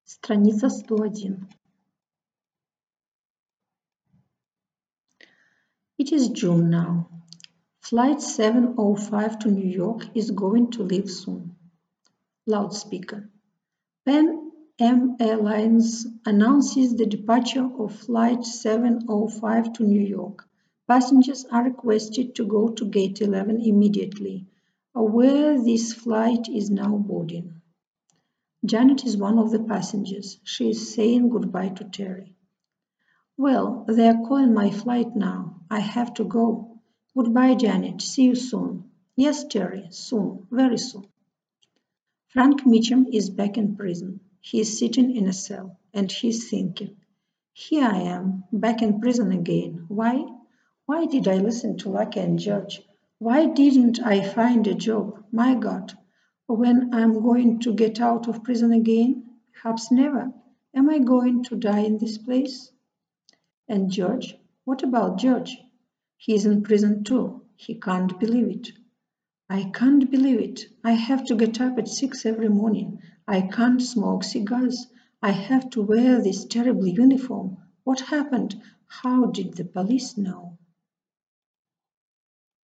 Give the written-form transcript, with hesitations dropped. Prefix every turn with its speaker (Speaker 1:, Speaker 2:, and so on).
Speaker 1: Страница 101. It is June now. Flight 705 to New York is going to leave soon. Loudspeaker. Pan Am Airlines announces the departure of Flight 705 to New York. Passengers are requested to go to Gate 11 immediately, where this flight is now boarding. Janet is one of the passengers. She is saying goodbye to Terry. Well, they are calling my flight now. I have to go. Goodbye, Janet. See you soon. Yes, Terry, soon, very soon. Frank Mitchum is back in prison. He is sitting in a cell, and he is thinking, here I am, back in prison again. Why? Why did I listen to Lucky and George? Why didn't I find a job? My God, when I'm going to get out of prison again? Perhaps never. Am I going to die in this place? And George? What about George? He's in prison too. He can't believe it. I can't believe it. I have to get up at 6 every morning. I can't smoke cigars. I have to wear this terrible uniform. What happened? How did the police know?